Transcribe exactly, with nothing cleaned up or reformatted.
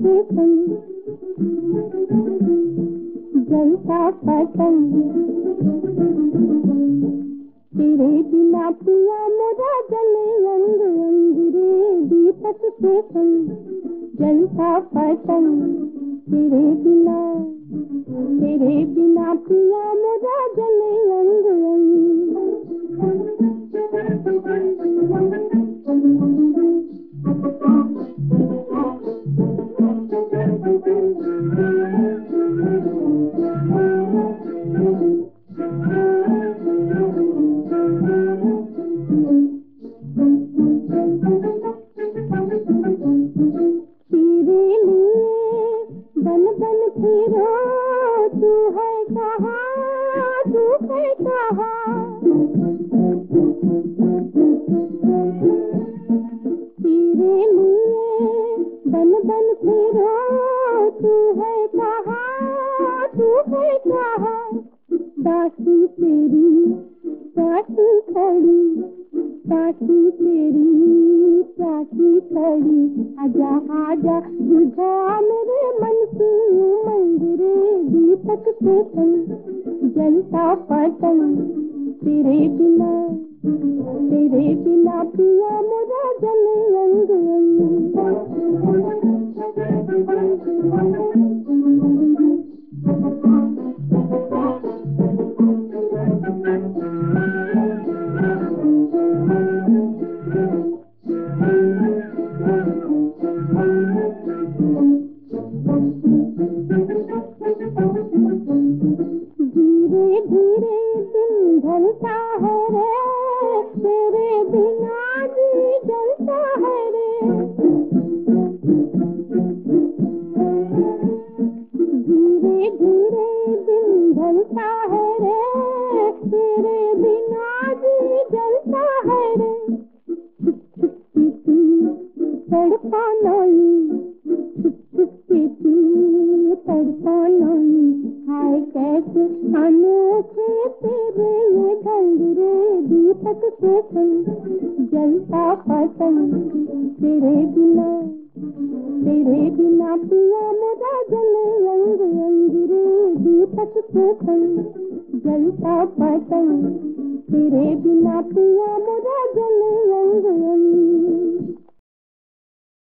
के संग जलता पतंग। तेरे बिना पिया मेरा जले अंग अंग रे, दीपक के संग जलता पतंग। तेरे बिना तेरे बिना पिया मेरा जले अंग अंग। तेरे लिए बन बन फिरो, तू है कहाँ तू है कहाँ। तेरे लिए बन बन फिरो, तू है कहाँ तू है कहाँ। दासी तेरी प्यासी खड़ी, दासी तेरी प्यासी खड़ी। आजा आजा बुझा मेरे मन की उमंग रे, दीपक के संग जलता पतंग। तेरे बिना तेरे बिना पिया मेरा जले अंग अंग। धीरे धीरे दिन ढलता है रे, तेरे बिना जी जलता है रे। धीरे धीरे दिन ढलता है रे, तेरे बिना जी जलता है रे। छुप छुप के तू तड़पा नहीं, छुप छुप के तू तड़पा नहीं। हाय कैसे अनोखे तेरे ये ढंग रे, दीपक के संग जलता पतंग। तेरे बिना तेरे बिना पिया मेरा जले अंग अंग रे, दीपक के संग जलता पतंग। तेरे बिना पिया मेरा जले अंग अंग।